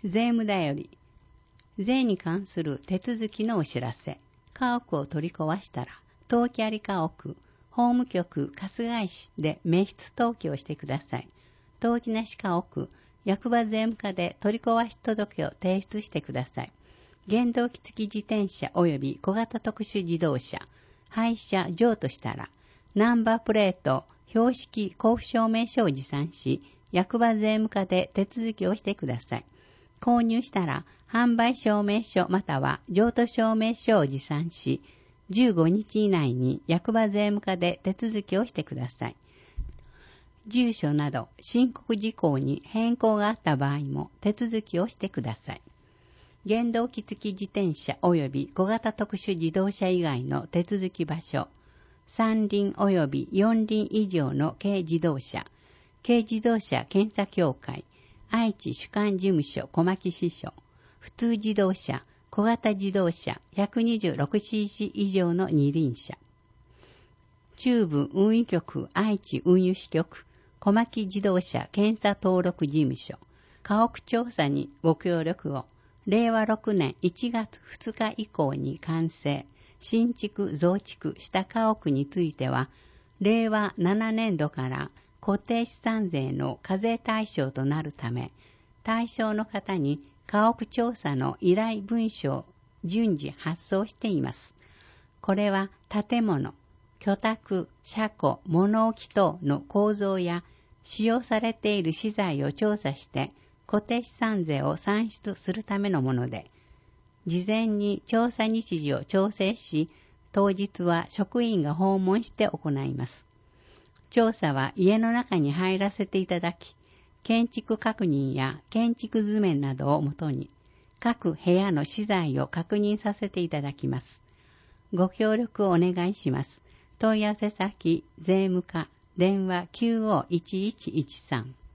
税務だより、税に関する手続きのお知らせ。家屋を取り壊したら、登記あり家屋、法務局春日井市で名筆登記をしてください。登記なし家屋、役場税務課で取り壊し届を提出してください。原動機付き自転車及び小型特殊自動車、廃車譲渡したら、ナンバープレート、標識交付証明書を持参し、役場税務課で手続きをしてください。購入したら、販売証明書または譲渡証明書を持参し、15日以内に役場税務課で手続きをしてください。住所など申告事項に変更があった場合も手続きをしてください。原動機付き自転車及び小型特殊自動車以外の手続き場所、三輪及び四輪以上の軽自動車、軽自動車検査協会、愛知主管事務所小牧支所、普通自動車、小型自動車 126cc 以上の二輪車、中部運輸局愛知運輸支局、小牧自動車検査登録事務所、家屋調査にご協力を、令和6年1月2日以降に完成、新築増築した家屋については、令和7年度から固定資産税の課税対象となるため、対象の方に家屋調査の依頼文書を順次発送しています。これは建物、居宅、車庫、物置等の構造や使用されている資材を調査して固定資産税を算出するためのもので、事前に調査日時を調整し、当日は職員が訪問して行います。調査は家の中に入らせていただき、建築確認や建築図面などをもとに、各部屋の資材を確認させていただきます。ご協力をお願いします。問い合わせ先、税務課、電話951113。